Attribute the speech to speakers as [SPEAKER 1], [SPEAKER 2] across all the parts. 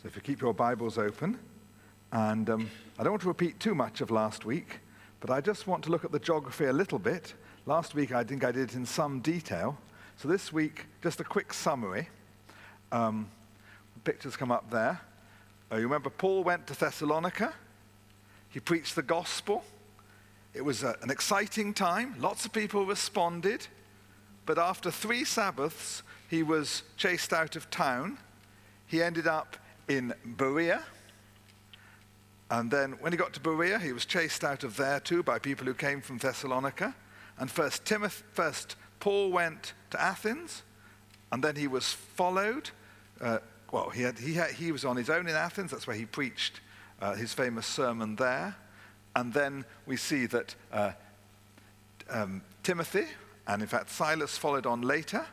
[SPEAKER 1] So if you keep your Bibles open, and I don't want to repeat too much of last week, but I just want to look at the geography a little bit. Last week I think I did it in some detail. So this week, just a quick summary. Pictures come up there. You remember Paul went to Thessalonica. He preached the gospel. It was an exciting time. Lots of people responded. But after 3 Sabbaths, he was chased out of town. He ended up in Berea. And then when he got to Berea, he was chased out of there too by people who came from Thessalonica. And first Paul went to Athens, and then he was followed. He was on his own in Athens. That's where he preached his famous sermon there. And then we see that Timothy, and in fact Silas, followed on later.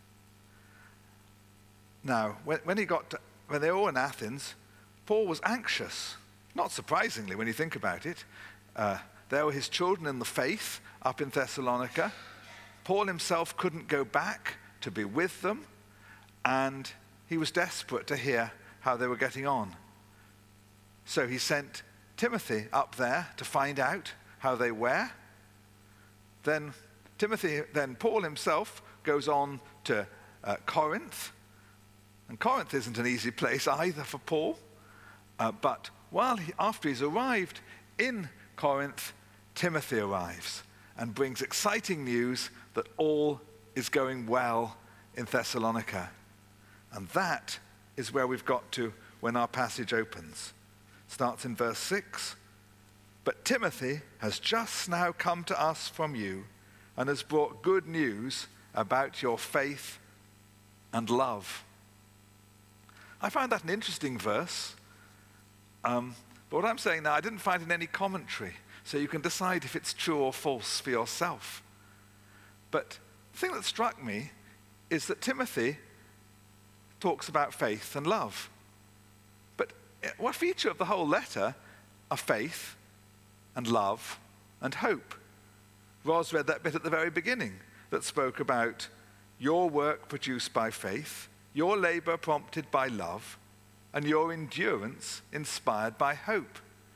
[SPEAKER 1] Now, when they were all in Athens, Paul was anxious. Not surprisingly, when you think about it. There were his children in the faith up in Thessalonica. Paul himself couldn't go back to be with them, and he was desperate to hear how they were getting on. So he sent Timothy up there to find out how they were. Then Paul himself goes on to Corinth. And Corinth isn't an easy place either for Paul. But after he's arrived in Corinth, Timothy arrives and brings exciting news that all is going well in Thessalonica. And that is where we've got to when our passage opens. It starts in verse 6. But Timothy has just now come to us from you and has brought good news about your faith and love. I find that an interesting verse. But what I'm saying now, I didn't find in any commentary, so you can decide if it's true or false for yourself. But the thing that struck me is that Timothy talks about faith and love. But what feature of the whole letter are faith and love and hope? Ros read that bit at the very beginning that spoke about your work produced by faith, your labor prompted by love, and your endurance inspired by hope.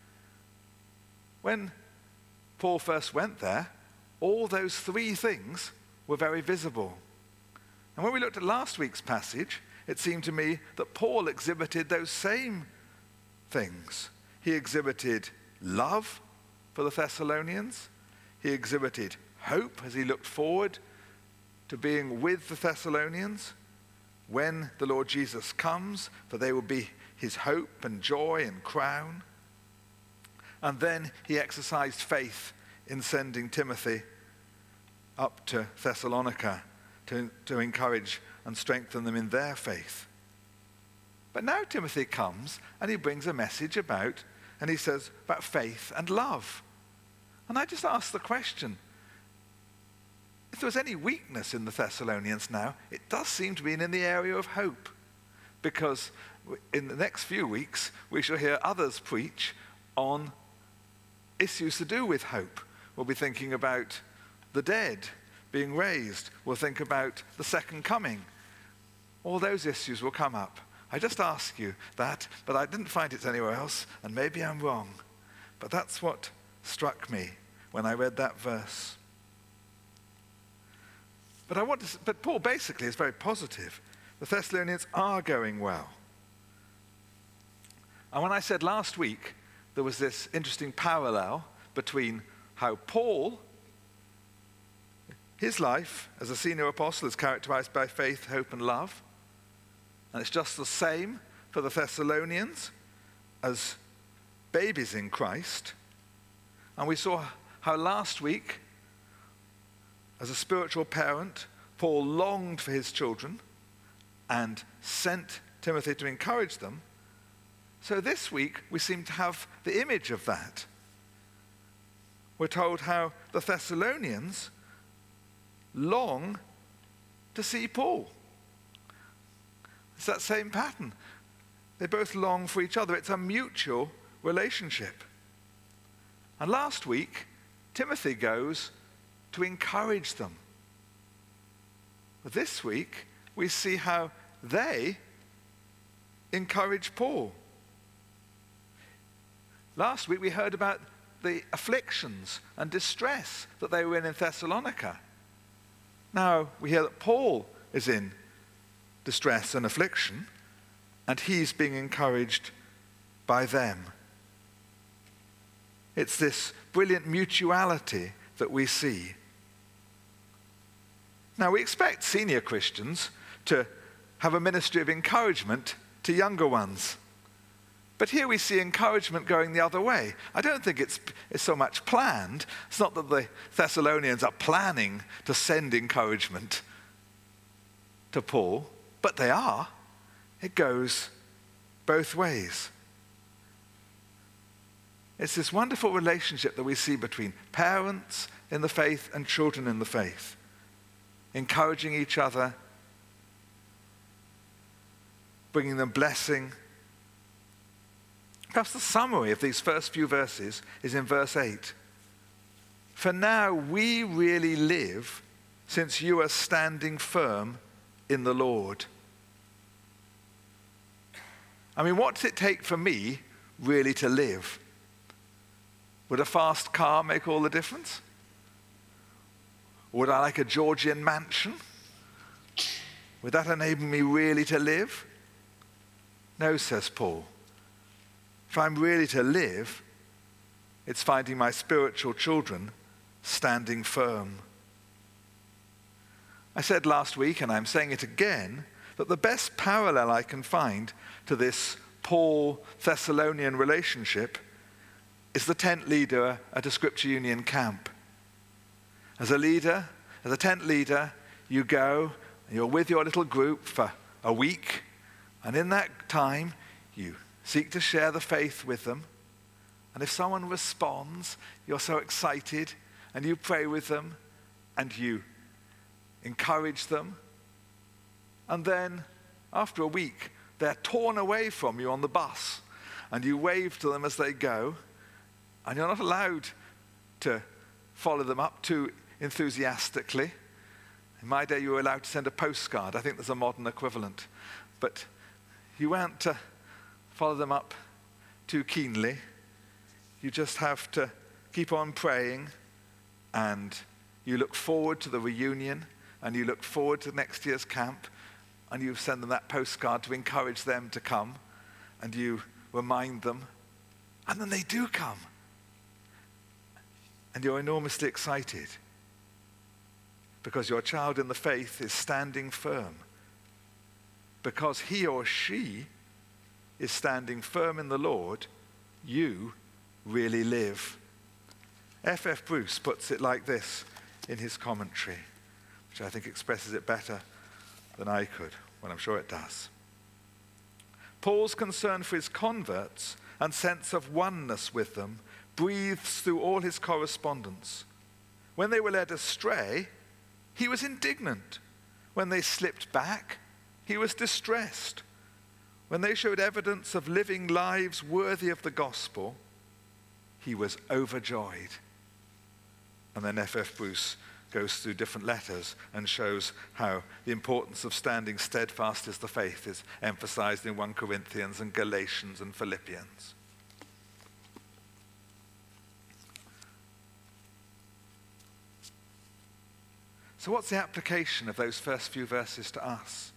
[SPEAKER 1] When Paul first went there, all those 3 things were very visible. And when we looked at last week's passage, it seemed to me that Paul exhibited those same things. He exhibited love for the Thessalonians. He exhibited hope as he looked forward to being with the Thessalonians when the Lord Jesus comes, for they will be his hope and joy and crown. And then he exercised faith in sending Timothy up to Thessalonica to encourage and strengthen them in their faith. But now Timothy comes and he brings a message about faith and love. And I just ask the question, if there was any weakness in the Thessalonians now, it does seem to be in the area of hope. Because in the next few weeks, we shall hear others preach on issues to do with hope. We'll be thinking about the dead being raised. We'll think about the second coming. All those issues will come up. I just ask you that, but I didn't find it anywhere else, and maybe I'm wrong. But that's what struck me when I read that verse. But Paul basically is very positive. The Thessalonians are going well. And when I said last week there was this interesting parallel between how Paul, his life as a senior apostle is characterized by faith, hope, and love. And it's just the same for the Thessalonians as babies in Christ. And we saw how last week, as a spiritual parent, Paul longed for his children and sent Timothy to encourage them. So this week, we seem to have the image of that. We're told how the Thessalonians long to see Paul. It's that same pattern. They both long for each other. It's a mutual relationship. And last week, Timothy goes to encourage them. But this week, we see how they encourage Paul. Last week we heard about the afflictions and distress that they were in Thessalonica. Now we hear that Paul is in distress and affliction, and he's being encouraged by them. It's this brilliant mutuality that we see. Now we expect senior Christians to have a ministry of encouragement to younger ones. But here we see encouragement going the other way. I don't think it's so much planned. It's not that the Thessalonians are planning to send encouragement to Paul, but they are. It goes both ways. It's this wonderful relationship that we see between parents in the faith and children in the faith, encouraging each other, bringing them blessing. Perhaps the summary of these first few verses is in verse 8. For now we really live since you are standing firm in the Lord. I mean, what does it take for me really to live? Would a fast car make all the difference? Would I like a Georgian mansion? Would that enable me really to live? No, says Paul. If I'm really to live, it's finding my spiritual children standing firm. I said last week, and I'm saying it again, that the best parallel I can find to this Paul-Thessalonian relationship is the tent leader at a Scripture Union camp. As a tent leader, you go, and you're with your little group for a week, and in that time, you seek to share the faith with them. And if someone responds, you're so excited, and you pray with them, and you encourage them. And then, after a week, they're torn away from you on the bus, and you wave to them as they go, and you're not allowed to follow them up too enthusiastically. In my day, you were allowed to send a postcard. I think there's a modern equivalent. But you weren't to follow them up too keenly. You just have to keep on praying, and you look forward to the reunion, and you look forward to next year's camp, and you send them that postcard to encourage them to come, and you remind them, and then they do come. And you're enormously excited because your child in the faith is standing firm, because he or she is standing firm in the Lord. You really live. F.F. Bruce puts it like this in his commentary, which I think expresses it better than I could, well, I'm sure it does. Paul's concern for his converts and sense of oneness with them breathes through all his correspondence. When they were led astray, he was indignant. When they slipped back, he was distressed. When they showed evidence of living lives worthy of the gospel, he was overjoyed. And then F.F. Bruce goes through different letters and shows how the importance of standing steadfast is the faith is emphasized in 1 Corinthians and Galatians and Philippians. So what's the application of those first few verses to us?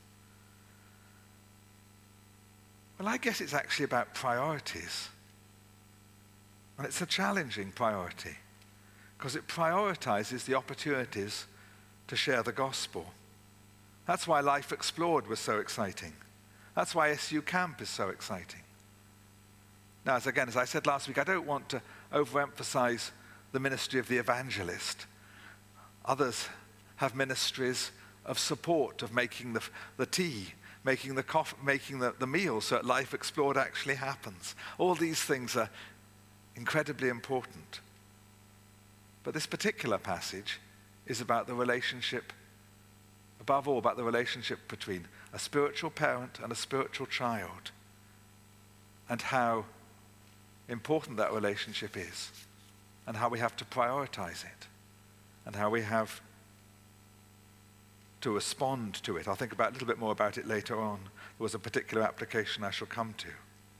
[SPEAKER 1] Well, I guess it's actually about priorities. And it's a challenging priority because it prioritizes the opportunities to share the gospel. That's why Life Explored was so exciting. That's why SU Camp is so exciting. Now, as I said last week, I don't want to overemphasize the ministry of the evangelist. Others have ministries of support, of making the tea, making the coffee, making the meal so that Life Explored actually happens. All these things are incredibly important. But this particular passage is about the relationship, above all, about the relationship between a spiritual parent and a spiritual child, and how important that relationship is, and how we have to prioritize it, and how we have to respond to it. I'll think about a little bit more about it later on. There was a particular application I shall come to.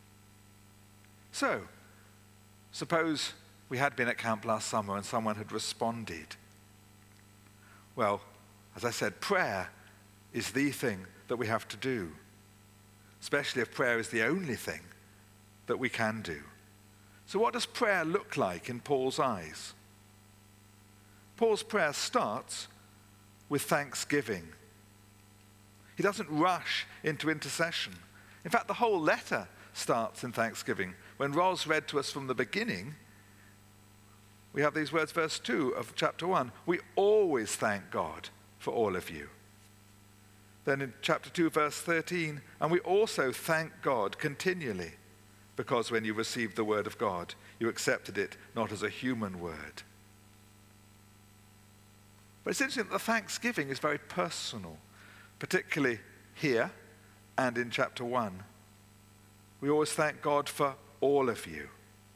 [SPEAKER 1] So, suppose we had been at camp last summer and someone had responded. Well, as I said, prayer is the thing that we have to do, especially if prayer is the only thing that we can do. So what does prayer look like in Paul's eyes? Paul's prayer starts with thanksgiving. He doesn't rush into intercession. In fact, the whole letter starts in thanksgiving. When Ros read to us from the beginning, we have these words, verse 2 of chapter 1. We always thank God for all of you. Then in chapter 2, verse 13, and we also thank God continually, because when you received the word of God, you accepted it not as a human word. But it's interesting that the thanksgiving is very personal, particularly here and in chapter 1. We always thank God for all of you.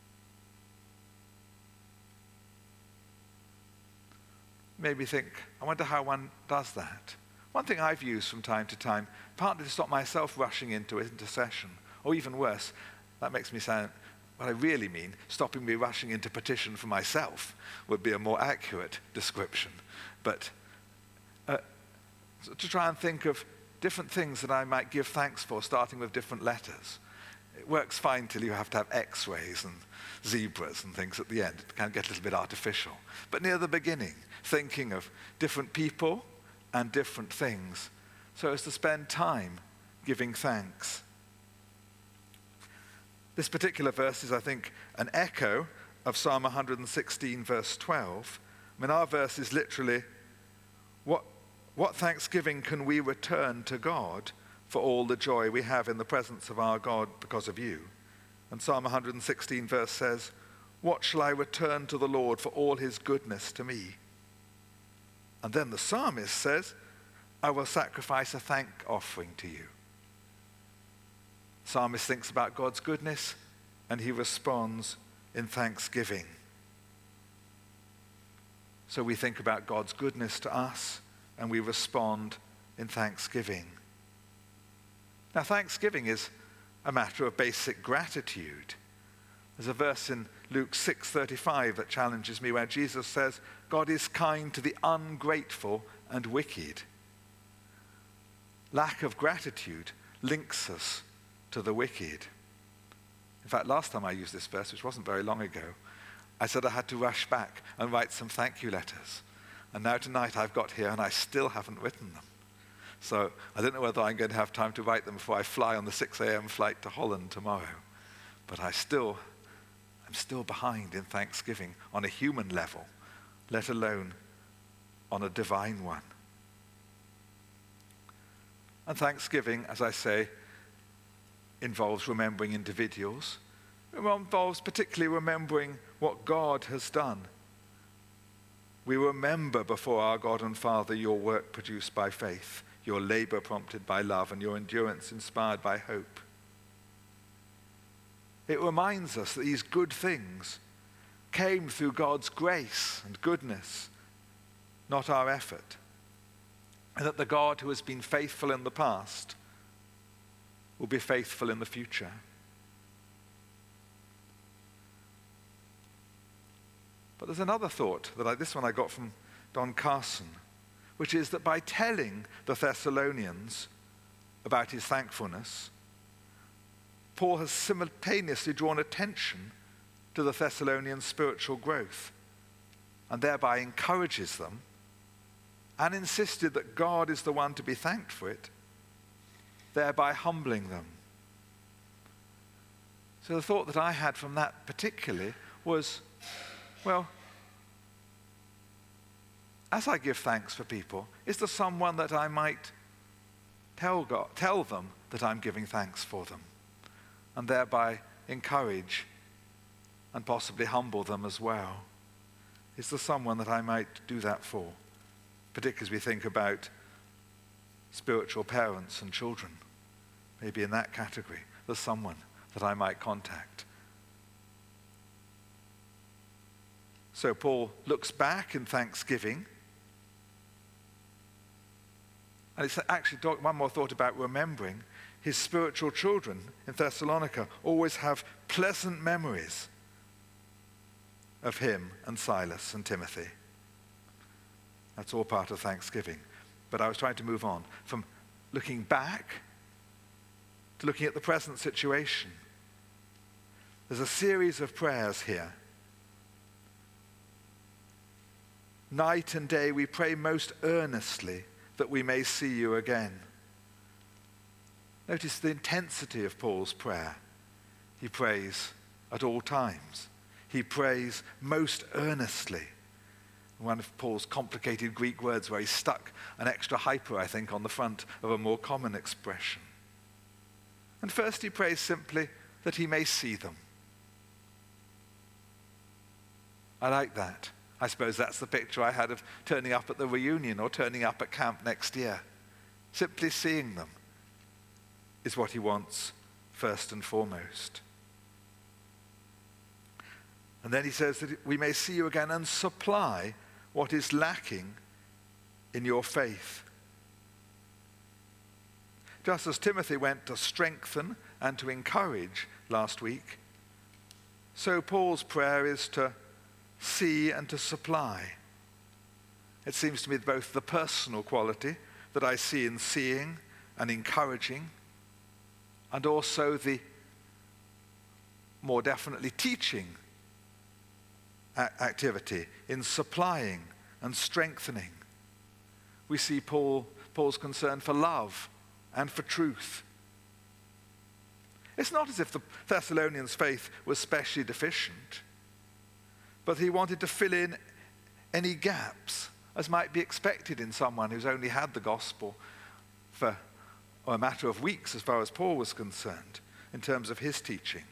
[SPEAKER 1] Made me think, I wonder how one does that. One thing I've used from time to time, partly to stop myself rushing into intercession, or even worse, that makes me sound, what I really mean, stopping me rushing into petition for myself would be a more accurate description. But to try and think of different things that I might give thanks for, starting with different letters. It works fine till you have to have X-rays and zebras and things at the end. It can get a little bit artificial. But near the beginning, thinking of different people and different things, so as to spend time giving thanks. This particular verse is, I think, an echo of Psalm 116, verse 12. I mean, our verse is literally, what thanksgiving can we return to God for all the joy we have in the presence of our God because of you? And Psalm 116, verse says, what shall I return to the Lord for all his goodness to me? And then the psalmist says, I will sacrifice a thank offering to you. The psalmist thinks about God's goodness and he responds in thanksgiving. So we think about God's goodness to us and we respond in thanksgiving. Now, thanksgiving is a matter of basic gratitude. There's a verse in Luke 6:35 that challenges me where Jesus says, God is kind to the ungrateful and wicked. Lack of gratitude links us to the wicked. In fact, last time I used this verse, which wasn't very long ago, I said I had to rush back and write some thank you letters. And now tonight I've got here and I still haven't written them. So I don't know whether I'm going to have time to write them before I fly on the 6 a.m. flight to Holland tomorrow. But I'm still behind in thanksgiving on a human level, let alone on a divine one. And thanksgiving, as I say, involves remembering individuals. It involves particularly remembering what God has done. We remember before our God and Father your work produced by faith, your labor prompted by love, and your endurance inspired by hope. It reminds us that these good things came through God's grace and goodness, not our effort. And that the God who has been faithful in the past will be faithful in the future. But there's another thought, this one I got from Don Carson, which is that by telling the Thessalonians about his thankfulness, Paul has simultaneously drawn attention to the Thessalonians' spiritual growth and thereby encourages them and insisted that God is the one to be thanked for it, thereby humbling them. So the thought that I had from that particularly was, well, as I give thanks for people, is there someone that I might tell them that I'm giving thanks for them, and thereby encourage and possibly humble them as well? Is there someone that I might do that for? Particularly as we think about spiritual parents and children. Maybe in that category, there's someone that I might contact. So Paul looks back in thanksgiving And it's actually one more thought about remembering his spiritual children in Thessalonica always have pleasant memories of him and Silas and Timothy. That's all part of Thanksgiving. But I was trying to move on from looking back to looking at the present situation. There's a series of prayers here. Night and day we pray most earnestly that we may see you again. Notice the intensity of Paul's prayer. He prays at all times. He prays most earnestly. One of Paul's complicated Greek words where he stuck an extra hyper, I think, on the front of a more common expression. And first he prays simply that he may see them. I like that. I suppose that's the picture I had of turning up at the reunion or turning up at camp next year. Simply seeing them is what he wants first and foremost. And then he says that we may see you again and supply what is lacking in your faith. Just as Timothy went to strengthen and to encourage last week, so Paul's prayer is to see and to supply. It seems to me both the personal quality that I see in seeing and encouraging, and also the more definitely teaching activity in supplying and strengthening. We see Paul's concern for love and for truth. It's not as if the Thessalonians' faith was specially deficient, but he wanted to fill in any gaps, as might be expected in someone who's only had the gospel for a matter of weeks as far as Paul was concerned, in terms of his teaching.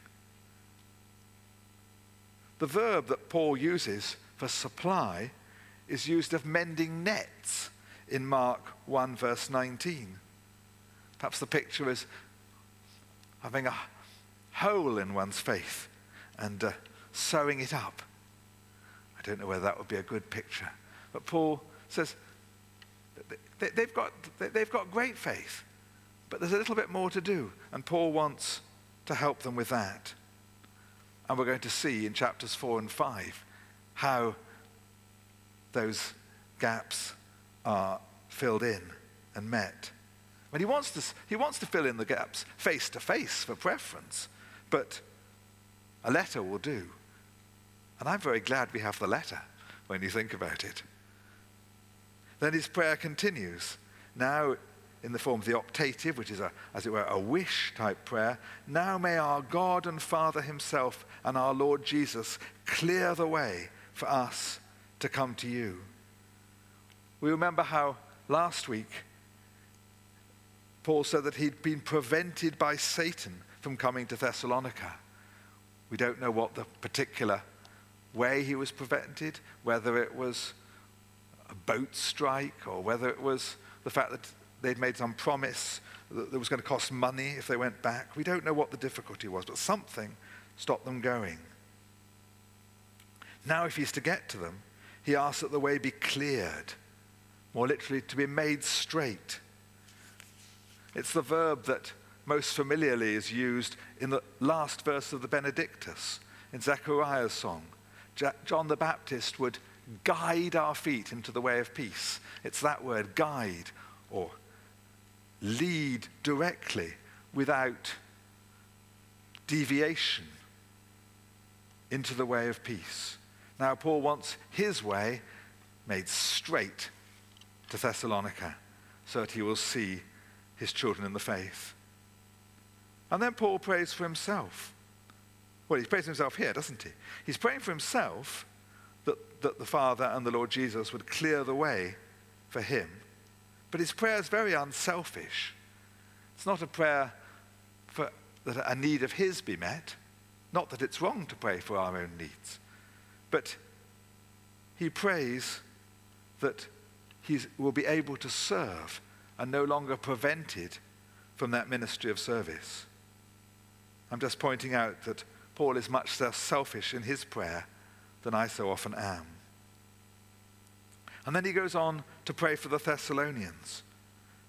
[SPEAKER 1] The verb that Paul uses for supply is used of mending nets in Mark 1 verse 19. Perhaps the picture is having a hole in one's faith and sewing it up. I don't know whether that would be a good picture. But Paul says they've got great faith, but there's a little bit more to do. And Paul wants to help them with that. And we're going to see in chapters 4 and 5 how those gaps are filled in and met. And he wants to fill in the gaps face to face for preference, but a letter will do. And I'm very glad we have the letter when you think about it. Then his prayer continues, now in the form of the optative, which is as it were, a wish type prayer. Now may our God and Father himself and our Lord Jesus clear the way for us to come to you. We remember how last week Paul said that he'd been prevented by Satan from coming to Thessalonica. We don't know what the particular way he was prevented, whether it was a boat strike or whether it was the fact that they'd made some promise that it was going to cost money if they went back. We don't know what the difficulty was, but something stopped them going. Now if he's to get to them, he asks that the way be cleared, more literally to be made straight. It's the verb that most familiarly is used in the last verse of the Benedictus in Zechariah's song. John the Baptist would guide our feet into the way of peace. It's that word, guide, or lead directly without deviation into the way of peace. Now Paul wants his way made straight to Thessalonica so that he will see his children in the faith. And then Paul prays for himself. Well, he prays for himself here, doesn't he? He's praying for himself that the Father and the Lord Jesus would clear the way for him. But his prayer is very unselfish. It's not a prayer that a need of his be met. Not that it's wrong to pray for our own needs. But he prays that he will be able to serve and no longer prevented from that ministry of service. I'm just pointing out that Paul is much less selfish in his prayer than I so often am. And then he goes on to pray for the Thessalonians.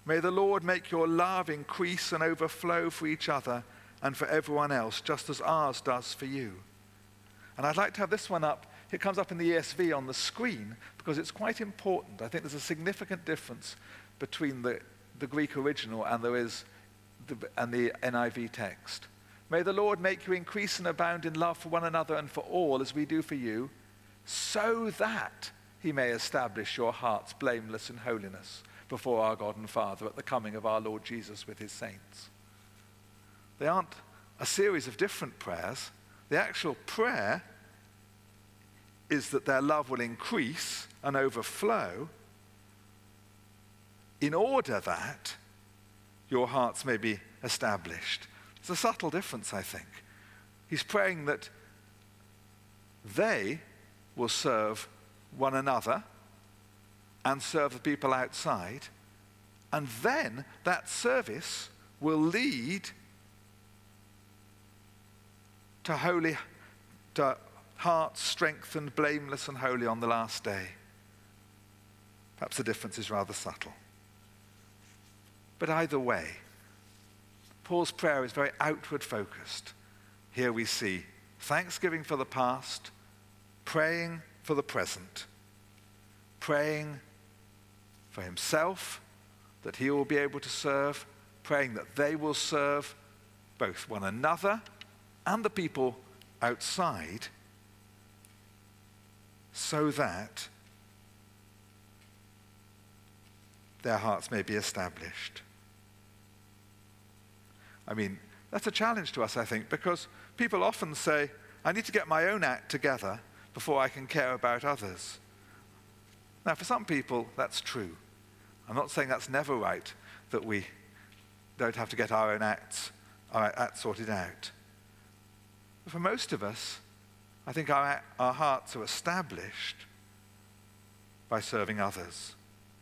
[SPEAKER 1] May the Lord make your love increase and overflow for each other and for everyone else, just as ours does for you. And I'd like to have this one up. It comes up in the ESV on the screen because it's quite important. I think there's a significant difference between the Greek original and the NIV text. May the Lord make you increase and abound in love for one another and for all as we do for you, so that he may establish your hearts blameless in holiness before our God and Father at the coming of our Lord Jesus with his saints. They aren't a series of different prayers. The actual prayer is that their love will increase and overflow in order that your hearts may be established. It's a subtle difference, I think. He's praying that they will serve one another and serve the people outside, and then that service will lead to hearts strengthened, blameless and holy on the last day. Perhaps the difference is rather subtle. But either way, Paul's prayer is very outward focused. Here we see thanksgiving for the past, praying for the present, praying for himself, that he will be able to serve, praying that they will serve both one another and the people outside, so that their hearts may be established. I mean, that's a challenge to us, I think, because people often say, I need to get my own act together before I can care about others. Now, for some people, that's true. I'm not saying that's never right, that we don't have to get our own acts sorted out. But for most of us, I think our hearts are established by serving others.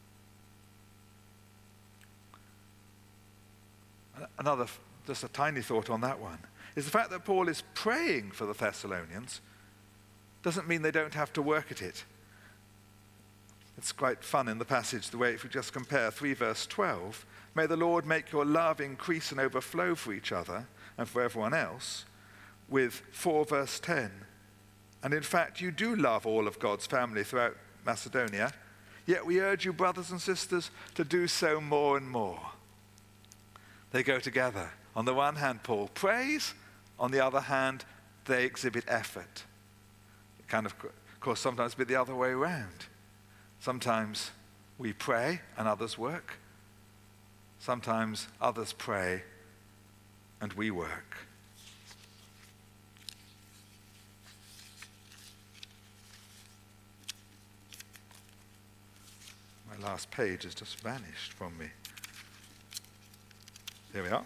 [SPEAKER 1] Another, just a tiny thought on that one, is the fact that Paul is praying for the Thessalonians doesn't mean they don't have to work at it. It's quite fun in the passage, the way, if we just compare 3 verse 12, may the Lord make your love increase and overflow for each other and for everyone else, with 4 verse 10. And in fact, you do love all of God's family throughout Macedonia, yet we urge you, brothers and sisters, to do so more and more. They go together. On the one hand, Paul prays. On the other hand, they exhibit effort. It kind of course, sometimes be the other way around. Sometimes we pray and others work. Sometimes others pray and we work. My last page has just vanished from me. Here we are.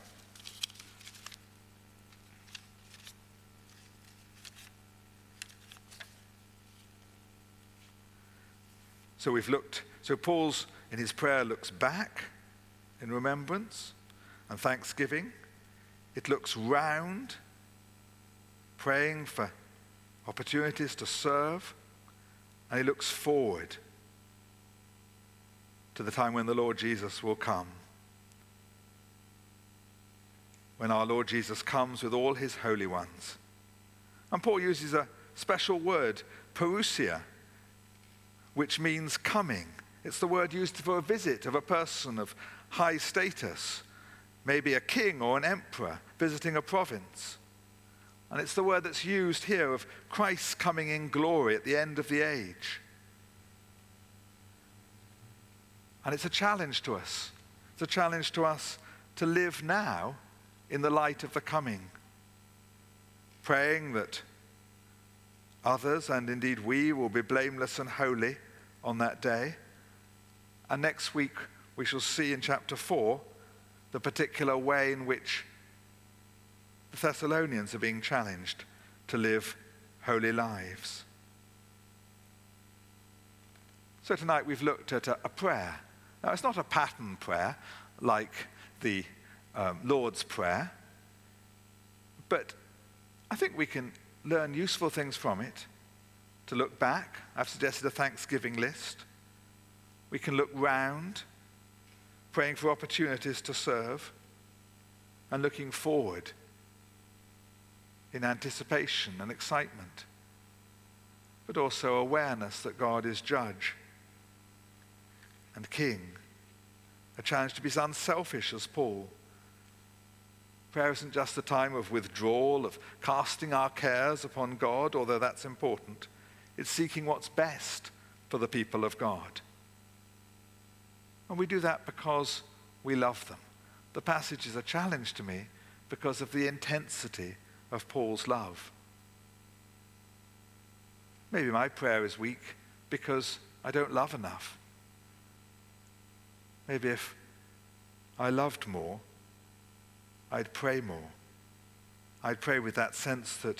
[SPEAKER 1] So Paul's, in his prayer, looks back in remembrance and thanksgiving. It looks round, praying for opportunities to serve. And he looks forward to the time when the Lord Jesus will come. When our Lord Jesus comes with all his holy ones. And Paul uses a special word, parousia, which means coming. It's the word used for a visit of a person of high status, maybe a king or an emperor visiting a province. And it's the word that's used here of Christ's coming in glory at the end of the age. And it's a challenge to us. It's a challenge to us to live now in the light of the coming, praying that others, and indeed we, will be blameless and holy on that day. And next week we shall see in chapter 4 the particular way in which the Thessalonians are being challenged to live holy lives. So tonight we've looked at a prayer. Now it's not a pattern prayer like the Lord's Prayer, but I think we can learn useful things from it. To look back, I've suggested a Thanksgiving list. We can look round, praying for opportunities to serve, and looking forward in anticipation and excitement, but also awareness that God is judge and king. A challenge to be as unselfish as Paul. Prayer isn't just a time of withdrawal, of casting our cares upon God, although that's important. It's seeking what's best for the people of God. And we do that because we love them. The passage is a challenge to me because of the intensity of Paul's love. Maybe my prayer is weak because I don't love enough. Maybe if I loved more, I'd pray more. I'd pray with that sense that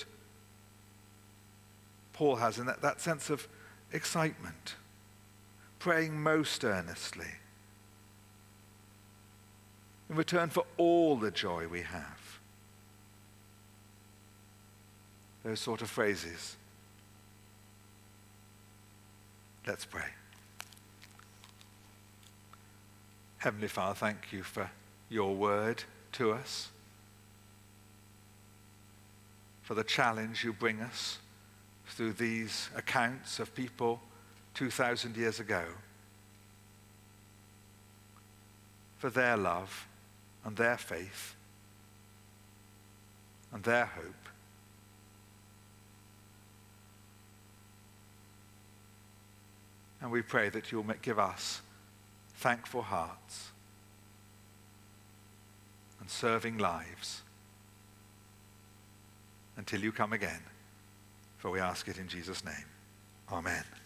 [SPEAKER 1] Paul has, in that sense of excitement, praying most earnestly, in return for all the joy we have. Those sort of phrases. Let's pray. Heavenly Father, thank you for your word to us, for the challenge you bring us through these accounts of people 2,000 years ago, for their love and their faith and their hope. And we pray that you'll give us thankful hearts and serving lives until you come again. For we ask it in Jesus' name. Amen.